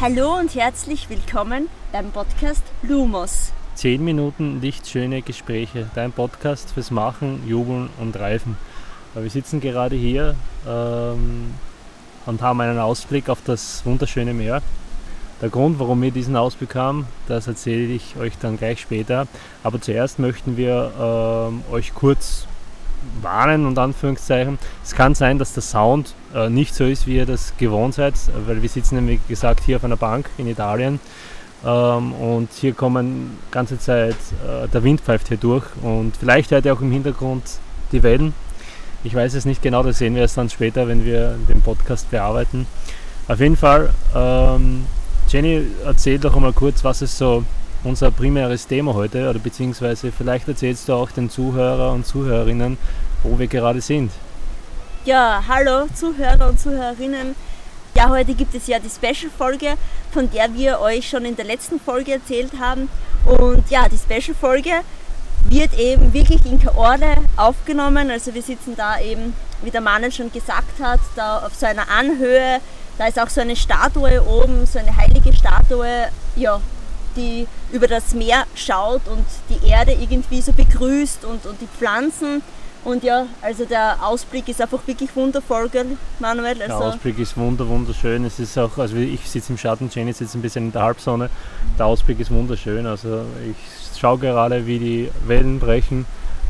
Hallo und herzlich willkommen beim Podcast Lumos. 10 Minuten lichtschöne Gespräche, dein Podcast fürs Machen, Jubeln und Reifen. Wir sitzen gerade hier und haben einen Ausblick auf das wunderschöne Meer. Der Grund, warum wir diesen Ausblick haben, das erzähle ich euch dann gleich später. Aber zuerst möchten wir euch kurz warnen, unter Anführungszeichen. Es kann sein, dass der Sound nicht so ist, wie ihr das gewohnt seid, weil wir sitzen, wie gesagt, hier auf einer Bank in Italien und hier kommen die ganze Zeit, der Wind pfeift hier durch und vielleicht hört ihr auch im Hintergrund die Wellen. Ich weiß es nicht genau, das sehen wir erst dann später, wenn wir den Podcast bearbeiten. Auf jeden Fall, Jenny, erzähl doch einmal kurz, was ist so unser primäres Thema heute, oder beziehungsweise vielleicht erzählst du auch den Zuhörer und Zuhörerinnen, wo wir gerade sind. Ja, hallo Zuhörer und Zuhörerinnen. Ja, heute gibt es ja die Special-Folge, von der wir euch schon in der letzten Folge erzählt haben. Und ja, die Special-Folge wird eben wirklich in Caorle aufgenommen. Also wir sitzen da eben, wie der Manuel schon gesagt hat, da auf so einer Anhöhe. Da ist auch so eine Statue oben, so eine heilige Statue, ja, die über das Meer schaut und die Erde irgendwie so begrüßt und die Pflanzen. Und ja, also der Ausblick ist einfach wirklich wundervoll, gell, Manuel? Also der Ausblick ist wunderschön. Es ist auch, also ich sitze im Schatten, Jenny sitzt ein bisschen in der Halbsonne. Der Ausblick ist wunderschön. Also ich schaue gerade, wie die Wellen brechen.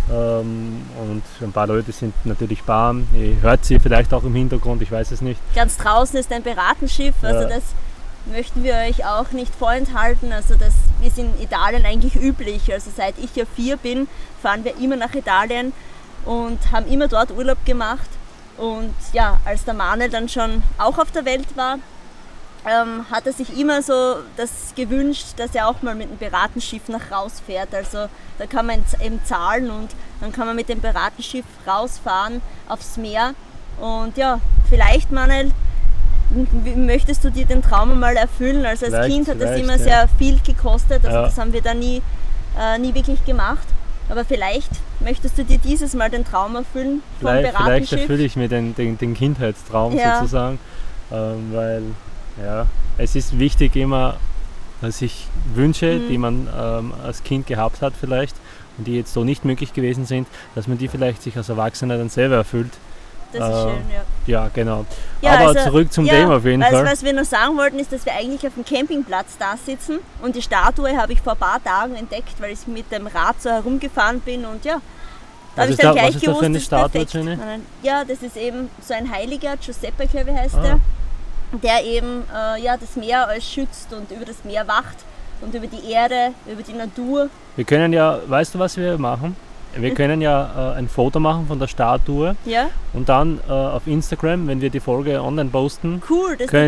Und ein paar Leute sind natürlich warm. Ihr hört sie vielleicht auch im Hintergrund, ich weiß es nicht. Ganz draußen ist ein Piratenschiff, also das möchten wir euch auch nicht vorenthalten. Also das ist in Italien eigentlich üblich. Also seit ich ja 4 bin, fahren wir immer nach Italien und haben immer dort Urlaub gemacht. Und ja, als der Manuel dann schon auch auf der Welt war, hat er sich immer so das gewünscht, dass er auch mal mit dem Piratenschiff nach rausfährt. Also da kann man eben zahlen und dann kann man mit dem Piratenschiff rausfahren aufs Meer. Und ja, vielleicht, Manuel, möchtest du dir den Traum mal erfüllen? Also als Kind hat das immer sehr viel gekostet, also das haben wir da nie wirklich gemacht. Aber vielleicht möchtest du dir dieses Mal den Traum erfüllen vom Piratenschiff? Vielleicht erfülle ich mir den Kindheitstraum sozusagen, weil es ist wichtig immer, dass ich Wünsche, die man als Kind gehabt hat vielleicht und die jetzt so nicht möglich gewesen sind, dass man die vielleicht sich als Erwachsener dann selber erfüllt. Das ist schön, ja. Ja, genau. Ja, aber also, zurück zum Thema auf jeden Fall. Was wir noch sagen wollten, ist, dass wir eigentlich auf dem Campingplatz da sitzen und die Statue habe ich vor ein paar Tagen entdeckt, weil ich mit dem Rad so herumgefahren bin und ja, da habe ich dann gleich gewusst, das ist perfekt. Ja, das ist eben so ein Heiliger, Giuseppe, glaube ich, heißt der eben das Meer alles schützt und über das Meer wacht und über die Erde, über die Natur. Wir können ja, weißt du, was wir machen? Wir können ja ein Foto machen von der Statue und dann auf Instagram, wenn wir die Folge online posten, können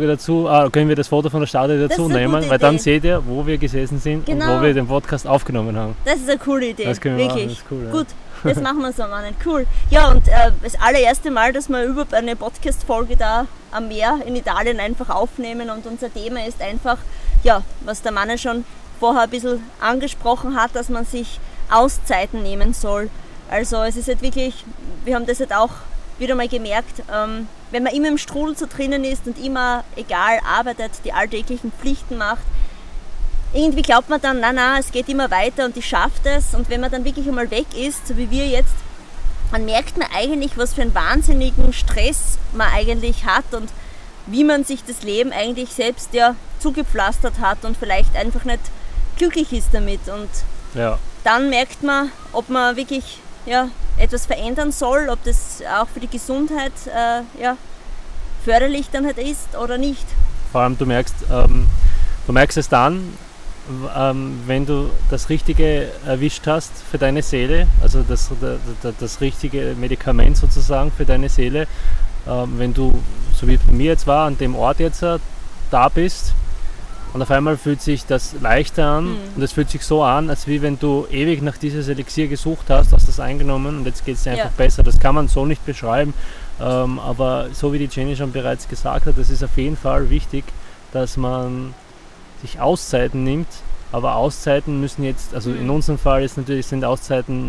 wir das Foto von der Statue dazu nehmen, weil dann seht ihr, wo wir gesessen sind und wo wir den Podcast aufgenommen haben. Das ist eine coole Idee, das können wir wirklich. Machen. Das ist cool, gut, das machen wir so, Mann. Cool. Ja, und das allererste Mal, dass wir überhaupt eine Podcast-Folge da am Meer in Italien einfach aufnehmen und unser Thema ist einfach, was der Mann schon vorher ein bisschen angesprochen hat, dass man sich Auszeiten nehmen soll. Also es ist halt wirklich, wir haben das halt auch wieder mal gemerkt, wenn man immer im Strudel so drinnen ist und immer egal arbeitet, die alltäglichen Pflichten macht, irgendwie glaubt man dann, es geht immer weiter und ich schaffe das. Und wenn man dann wirklich einmal weg ist, so wie wir jetzt, dann merkt man eigentlich, was für einen wahnsinnigen Stress man eigentlich hat und wie man sich das Leben eigentlich selbst zugepflastert hat und vielleicht einfach nicht glücklich ist damit. Und dann merkt man, ob man wirklich etwas verändern soll, ob das auch für die Gesundheit förderlich dann halt ist oder nicht. Vor allem du merkst es dann, wenn du das Richtige erwischt hast für deine Seele, also das richtige Medikament sozusagen für deine Seele, wenn du, so wie bei mir jetzt war, an dem Ort jetzt da bist und auf einmal fühlt sich das leichter an und es fühlt sich so an, als wie wenn du ewig nach dieses Elixier gesucht hast das eingenommen und jetzt geht es dir einfach besser. Das kann man so nicht beschreiben, aber so wie die Jenny schon bereits gesagt hat, das ist auf jeden Fall wichtig, dass man sich Auszeiten nimmt, aber Auszeiten müssen jetzt, also in unserem Fall ist natürlich, sind Auszeiten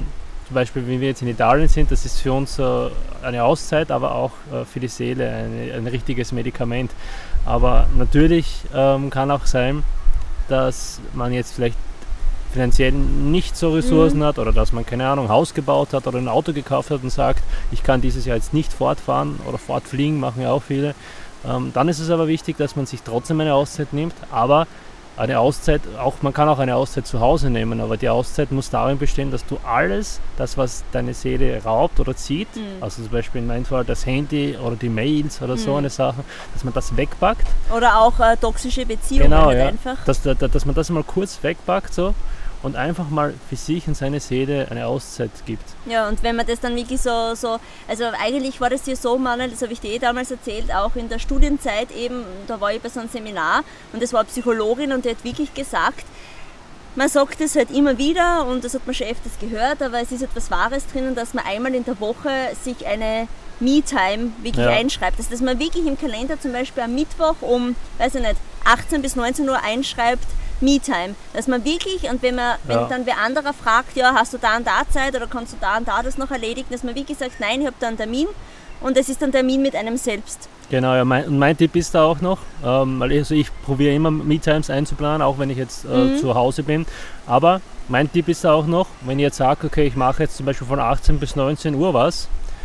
zum Beispiel, wenn wir jetzt in Italien sind, das ist für uns eine Auszeit, aber auch für die Seele ein richtiges Medikament. Aber natürlich kann auch sein, dass man jetzt vielleicht finanziell nicht so Ressourcen hat oder dass man, keine Ahnung, Haus gebaut hat oder ein Auto gekauft hat und sagt, ich kann dieses Jahr jetzt nicht fortfahren oder fortfliegen, machen ja auch viele. Dann ist es aber wichtig, dass man sich trotzdem eine Auszeit nimmt, aber eine Auszeit, man kann auch eine Auszeit zu Hause nehmen, aber die Auszeit muss darin bestehen, dass du alles, das was deine Seele raubt oder zieht, also zum Beispiel in meinem Fall das Handy oder die Mails oder so eine Sache, dass man das wegpackt. Oder auch toxische Beziehungen einfach. Dass man das mal kurz wegpackt so und einfach mal für sich und seine Seele eine Auszeit gibt. Ja, und wenn man das dann wirklich so also eigentlich war das ja so, Manuel, das habe ich dir damals erzählt, auch in der Studienzeit eben, da war ich bei so einem Seminar und das war eine Psychologin und die hat wirklich gesagt, man sagt das halt immer wieder und das hat man schon öfters gehört, aber es ist etwas Wahres drinnen, dass man einmal in der Woche sich eine Me-Time wirklich einschreibt. Also, dass man wirklich im Kalender zum Beispiel am Mittwoch um, 18 bis 19 Uhr einschreibt, Me-Time. Dass man wirklich, und wenn dann wer anderer fragt, ja, hast du da und da Zeit oder kannst du da und da das noch erledigen, dass man wirklich sagt, nein, ich habe da einen Termin und es ist ein Termin mit einem selbst. Genau, ja, mein Tipp ist da auch noch, also ich probiere immer Me-Times einzuplanen, auch wenn ich jetzt zu Hause bin, aber mein Tipp ist da auch noch, wenn ich jetzt sage, okay, ich mache jetzt zum Beispiel von 18 bis 19 Uhr was,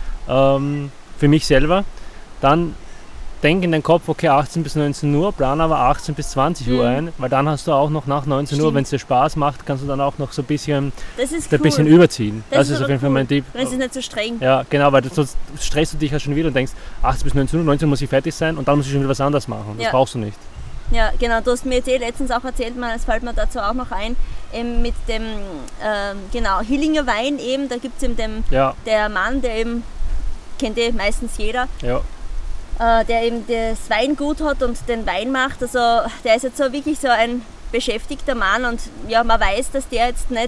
für mich selber, dann denk in den Kopf, okay, 18 bis 19 Uhr, plan aber 18 bis 20 Uhr ein, weil dann hast du auch noch nach 19 Uhr, wenn es dir Spaß macht, kannst du dann auch noch so ein bisschen, bisschen überziehen. Das ist auf jeden Fall mein Tipp. Das ist nicht so streng. Ja, genau, weil sonst stresst du dich ja schon wieder und denkst, 18 bis 19 Uhr, 19 Uhr muss ich fertig sein und dann muss ich schon wieder was anderes machen. Das brauchst du nicht. Ja, genau, du hast mir jetzt letztens auch erzählt, es fällt mir dazu auch noch ein, mit dem Hillinger Wein eben, da gibt es eben der Mann, der eben, kennt meistens jeder, der eben das Weingut hat und den Wein macht, also der ist jetzt so wirklich so ein beschäftigter Mann und ja, man weiß, dass der jetzt nicht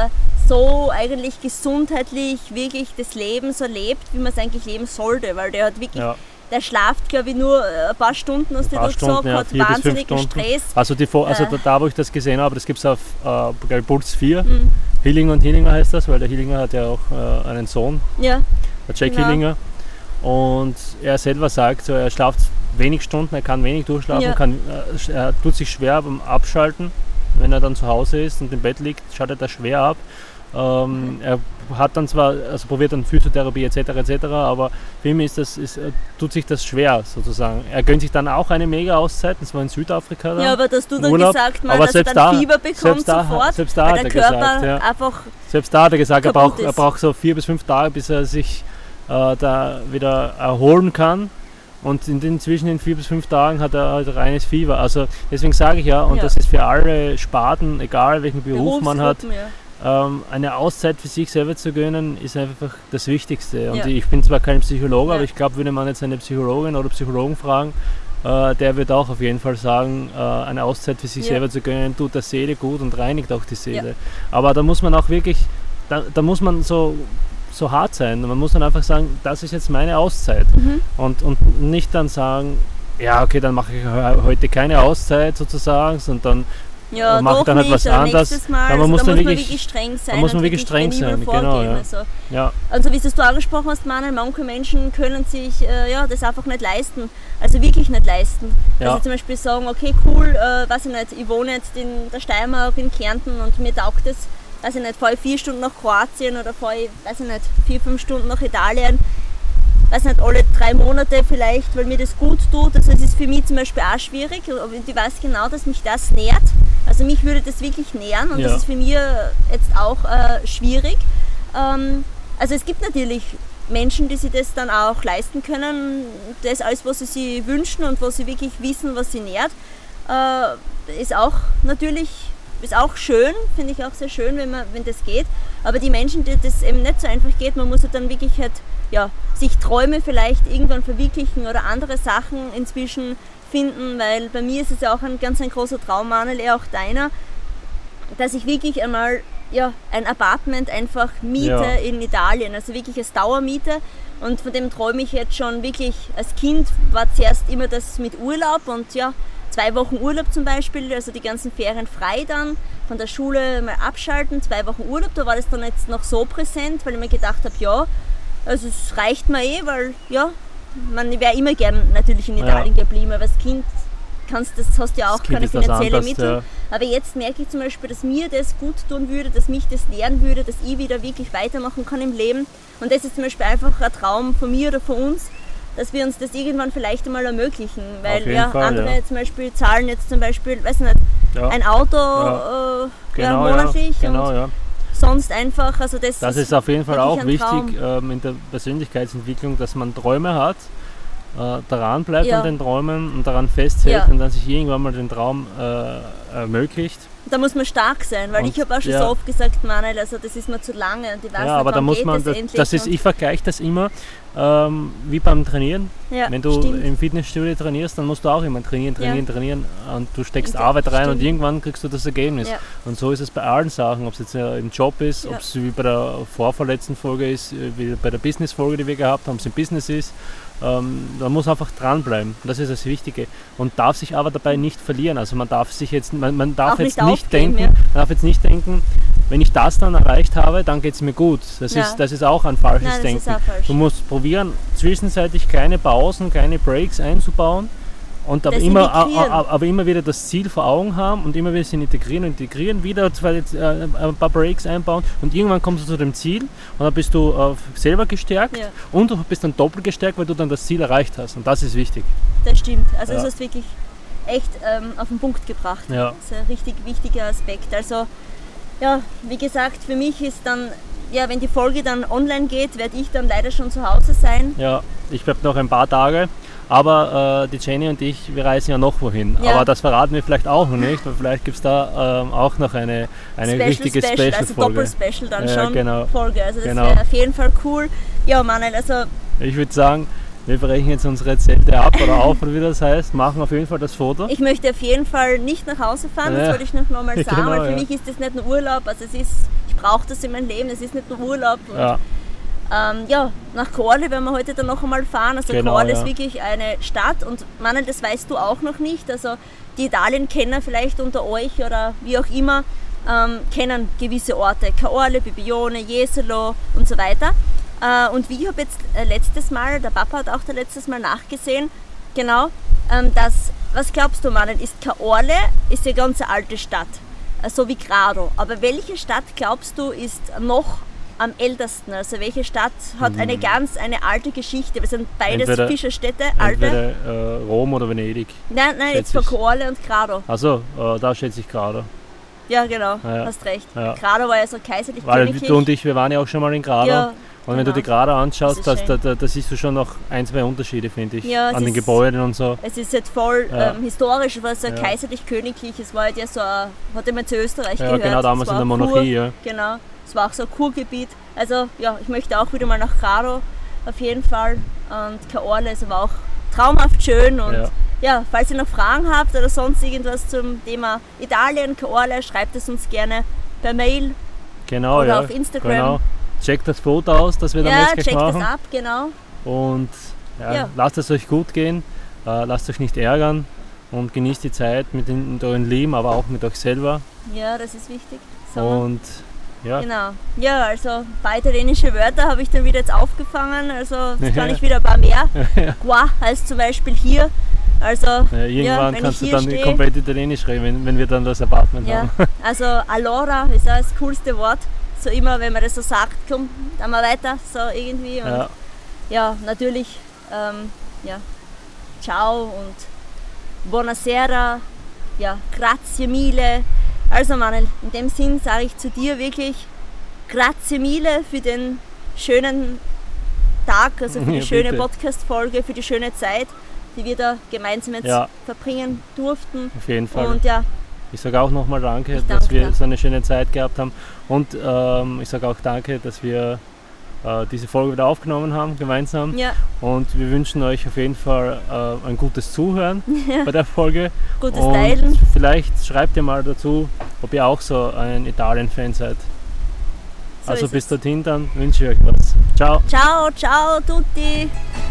so eigentlich gesundheitlich wirklich das Leben so lebt, wie man es eigentlich leben sollte, weil der hat wirklich, der schlaft glaube ich nur ein paar Stunden, hast du gesagt, hat wahnsinnigen Stress. Also, da wo ich das gesehen habe, das gibt es auf Puls 4, Hillinger und Hillinger heißt das, weil der Hillinger hat ja auch einen Sohn, der Jack Hillinger. Und er selber sagt, so, er schlaft wenig Stunden, er kann wenig durchschlafen, er tut sich schwer beim Abschalten, wenn er dann zu Hause ist und im Bett liegt, schaltet er schwer ab. Er hat dann zwar, also probiert dann Physiotherapie etc., aber für ihn tut sich das schwer sozusagen. Er gönnt sich dann auch eine Mega-Auszeit, das war in Südafrika dann. Ja, aber dass du dann Urlaub, gesagt hast, dass er dann Fieber bekommt sofort, selbst da weil der Körper einfach selbst da hat er gesagt, er braucht so 4 bis 5 Tage, bis er sich da wieder erholen kann und inzwischen in 4 bis 5 Tagen hat er halt reines Fieber. Also deswegen sage ich und das ist für alle Sparten, egal welchen Beruf man hat, eine Auszeit für sich selber zu gönnen, ist einfach das Wichtigste. Und ich bin zwar kein Psychologe, aber ich glaube, würde man jetzt eine Psychologin oder Psychologen fragen, der wird auch auf jeden Fall sagen, eine Auszeit für sich selber zu gönnen, tut der Seele gut und reinigt auch die Seele. Aber da muss man auch wirklich, da muss man so hart sein. Man muss dann einfach sagen, das ist jetzt meine Auszeit. Und nicht dann sagen, ja okay, dann mache ich heute keine Auszeit sozusagen, sondern mache ich dann halt was anderes. Mal. Man muss dann wirklich streng sein. Da muss man wirklich streng sein, genau. Also wie du angesprochen hast, Manuel, manche Menschen können sich das einfach nicht leisten. Also wirklich nicht leisten. Dass sie zum Beispiel sagen, okay, cool, weiß ich nicht, ich wohne jetzt in der Steiermark, in Kärnten und mir taugt es, weiß ich nicht, fahre ich 4 Stunden nach Kroatien oder fahre ich, weiß ich nicht, 4-5 Stunden nach Italien, weiß nicht, alle 3 Monate vielleicht, weil mir das gut tut. Also es ist für mich zum Beispiel auch schwierig, aber ich weiß genau, dass mich das nährt. Also mich würde das wirklich nähren und das ist für mich jetzt auch schwierig. Also es gibt natürlich Menschen, die sich das dann auch leisten können, das alles, was sie sich wünschen und wo sie wirklich wissen, was sie nährt, ist auch natürlich ist auch schön, finde ich auch sehr schön, wenn das geht. Aber die Menschen, die das eben nicht so einfach geht, man muss ja dann wirklich halt, sich Träume vielleicht irgendwann verwirklichen oder andere Sachen inzwischen finden, weil bei mir ist es ja auch ein ganz großer Traum, Manuel, auch deiner, dass ich wirklich einmal ein Apartment einfach miete in Italien, also wirklich als Dauermiete. Und von dem träume ich jetzt schon wirklich. Als Kind war zuerst immer das mit Urlaub und 2 Wochen Urlaub zum Beispiel, also die ganzen Ferien frei dann, von der Schule mal abschalten, 2 Wochen Urlaub, da war das dann jetzt noch so präsent, weil ich mir gedacht habe, ja, also es reicht mir weil ja, ich wäre immer gern natürlich in Italien geblieben, aber als Kind hast du ja auch keine finanziellen Mittel. Ja. Aber jetzt merke ich zum Beispiel, dass mir das gut tun würde, dass mich das lernen würde, dass ich wieder wirklich weitermachen kann im Leben. Und das ist zum Beispiel einfach ein Traum von mir oder von uns, dass wir uns das irgendwann vielleicht einmal ermöglichen. Weil andere zum Beispiel zahlen jetzt zum Beispiel, weiß nicht, ein Auto monatlich. Und sonst einfach, also das ist auf jeden Fall auch wichtig in der Persönlichkeitsentwicklung, dass man Träume hat, daran bleibt an den Träumen und daran festhält und dann sich irgendwann mal den Traum ermöglicht. Da muss man stark sein, weil ich habe auch schon so oft gesagt, Manuel, also das ist mir zu lange und ich weiß nicht, aber da muss man, ich vergleiche das immer wie beim Trainieren. Ja, wenn du im Fitnessstudio trainierst, dann musst du auch immer trainieren und du steckst Arbeit rein und irgendwann kriegst du das Ergebnis. Ja. Und so ist es bei allen Sachen, ob es jetzt im Job ist, ob es wie bei der vorvorletzten Folge ist, wie bei der Business-Folge, die wir gehabt haben, ob es im Business ist. Man muss einfach dranbleiben, das ist das Wichtige und darf sich aber dabei nicht verlieren. Also man darf jetzt nicht denken, wenn ich das dann erreicht habe, dann geht es mir gut. Das ist auch ein falsches Denken. Du musst probieren, zwischenzeitlich kleine Pausen, kleine Breaks einzubauen und aber immer wieder das Ziel vor Augen haben und immer wieder es integrieren, wieder ein paar Breaks einbauen und irgendwann kommst du zu dem Ziel und dann bist du selber gestärkt und du bist dann doppelt gestärkt, weil du dann das Ziel erreicht hast und das ist wichtig. Das stimmt, also das ist wirklich echt auf den Punkt gebracht. Ja. Das ist ein richtig wichtiger Aspekt. Also ja, wie gesagt, für mich ist dann, wenn die Folge dann online geht, werde ich dann leider schon zu Hause sein. Ja, ich bleibe noch ein paar Tage. Aber die Jenny und ich, wir reisen ja noch wohin. Ja. Aber das verraten wir vielleicht auch noch nicht, weil vielleicht gibt es da auch noch eine richtige Special-Folge. Also Doppel-Special dann schon Folge. Also das wäre auf jeden Fall cool. Ja, Manuel, also... Ich würde sagen, wir brechen jetzt unsere Zelte ab oder auf, oder wie das heißt, machen auf jeden Fall das Foto. Ich möchte auf jeden Fall nicht nach Hause fahren, das wollte ich noch mal sagen, weil für mich ist das nicht nur Urlaub, also ich brauche das in meinem Leben, es ist nicht nur Urlaub. Und nach Caorle werden wir heute dann noch einmal fahren. Also Caorle ist wirklich eine Stadt und Manuel, das weißt du auch noch nicht. Also die Italien-Kenner vielleicht unter euch oder wie auch immer kennen gewisse Orte. Caorle, Bibione, Jesolo und so weiter. Und wie ich habe jetzt letztes Mal, der Papa hat auch letztes Mal nachgesehen, genau, was glaubst du, Manuel, ist Caorle ist eine ganz alte Stadt, so wie Grado. Aber welche Stadt glaubst du ist noch am ältesten? Also welche Stadt hat eine alte Geschichte? Wir sind beides Fischerstädte, alte. Entweder Rom oder Venedig. Nein, jetzt vor Caorle und Grado. Also da schätze ich Grado. Ja, genau, hast recht. Ja. Grado war ja so kaiserlich-königlich. Du und ich, wir waren ja auch schon mal in Grado. Ja, und wenn du die Grado anschaust, da siehst du schon noch 1, 2 Unterschiede, finde ich, an den Gebäuden und so. Es ist halt voll historisch, es war so kaiserlich-königlich, es war halt ja so, hat immer zu Österreich gehört. Ja, genau, damals in der Monarchie, Genau. Es war auch so ein Kurgebiet. Also ja, ich möchte auch wieder mal nach Grado, auf jeden Fall. Und Caorle ist aber auch traumhaft schön. Und falls ihr noch Fragen habt oder sonst irgendwas zum Thema Italien, Caorle, schreibt es uns gerne per Mail oder auf Instagram. Genau. Checkt das Foto aus, das wir dann jetzt gleich machen. Ja, checkt das ab, genau. Und lasst es euch gut gehen, lasst euch nicht ärgern und genießt die Zeit mit euren Lieben, aber auch mit euch selber. Ja, das ist wichtig. Und genau. Ja, also ein paar italienische Wörter habe ich dann wieder jetzt aufgefangen. Also jetzt kann ich wieder ein paar mehr. Qua heißt zum Beispiel hier. Also irgendwann kannst du dann komplett Italienisch reden, wenn wir dann das Apartment haben. Also allora ist auch das coolste Wort. So immer, wenn man das so sagt, komm, dann mal weiter, so irgendwie. Und natürlich ciao und buonasera, grazie mille. Also Manuel, in dem Sinn sage ich zu dir wirklich grazie mille für den schönen Tag, also für die schöne Podcast-Folge, für die schöne Zeit, die wir da gemeinsam jetzt verbringen durften. Auf jeden Fall. Und ich sage auch nochmal danke, dass wir so eine schöne Zeit gehabt haben. Und ich sage auch danke, dass wir diese Folge wieder aufgenommen haben, gemeinsam. Ja. Und wir wünschen euch auf jeden Fall ein gutes Zuhören bei der Folge. Gutes Teilen. Vielleicht schreibt ihr mal dazu, ob ihr auch so ein Italien-Fan seid. So also bis dorthin, dann wünsche ich euch was. Ciao. Ciao, ciao tutti.